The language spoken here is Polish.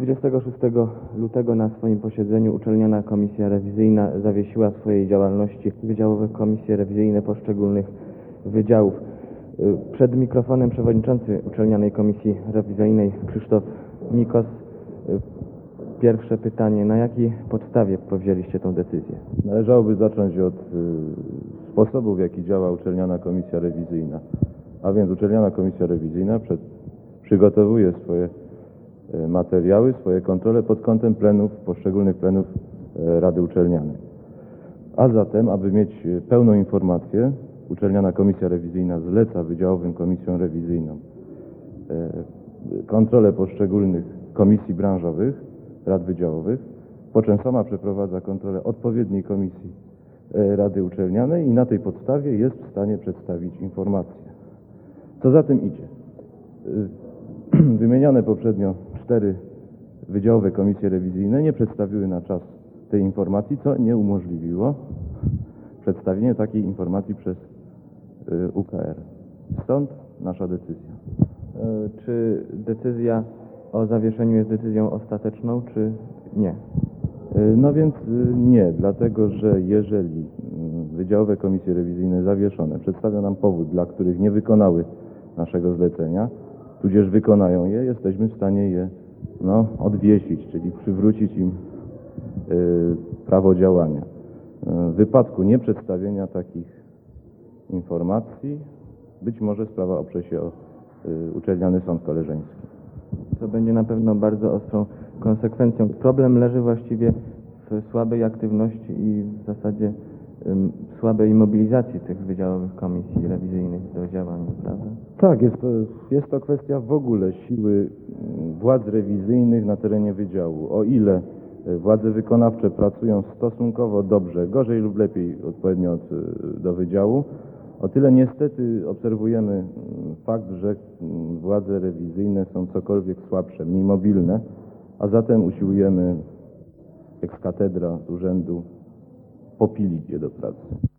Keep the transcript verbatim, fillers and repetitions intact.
dwudziestego szóstego lutego na swoim posiedzeniu uczelniana komisja rewizyjna zawiesiła w swojej działalności wydziałowe komisje rewizyjne poszczególnych wydziałów. Przed mikrofonem przewodniczący uczelnianej komisji rewizyjnej Krzysztof Mikos. Pierwsze pytanie: na jakiej podstawie podjęliście tę decyzję? Należałoby zacząć od y, sposobu, w jaki działa uczelniana komisja rewizyjna. A więc uczelniana komisja rewizyjna przed, przygotowuje swoje y, materiały, swoje kontrole pod kątem plenów, poszczególnych plenów y, Rady Uczelnianej. A zatem, aby mieć pełną informację, uczelniana komisja rewizyjna zleca wydziałowym komisjom rewizyjnom y, kontrolę poszczególnych komisji branżowych, rad wydziałowych, po czym sama przeprowadza kontrolę odpowiedniej komisji Rady Uczelnianej i na tej podstawie jest w stanie przedstawić informacje. Co za tym idzie? Wymienione poprzednio cztery wydziałowe komisje rewizyjne nie przedstawiły na czas tej informacji, co nie umożliwiło przedstawienie takiej informacji przez U K R. Stąd nasza decyzja. Czy decyzja o zawieszeniu jest decyzją ostateczną, czy nie? No więc nie, dlatego że jeżeli wydziałowe komisje rewizyjne zawieszone przedstawią nam powód, dla których nie wykonały naszego zlecenia, tudzież wykonają je, jesteśmy w stanie je no, odwiesić, czyli przywrócić im y, prawo działania. W wypadku nieprzedstawienia takich informacji być może sprawa oprze się o y, uczelniany sąd koleżeński. To będzie na pewno bardzo ostrą konsekwencją. Problem leży właściwie w słabej aktywności i w zasadzie um, słabej mobilizacji tych wydziałowych komisji rewizyjnych do działania, prawda? Tak, jest to, jest to kwestia w ogóle siły władz rewizyjnych na terenie wydziału. O ile władze wykonawcze pracują stosunkowo dobrze, gorzej lub lepiej odpowiednio od, do wydziału, o tyle niestety obserwujemy fakt, że władze rewizyjne są cokolwiek słabsze, mniej mobilne, a zatem usiłujemy ex cathedra z urzędu popilić je do pracy.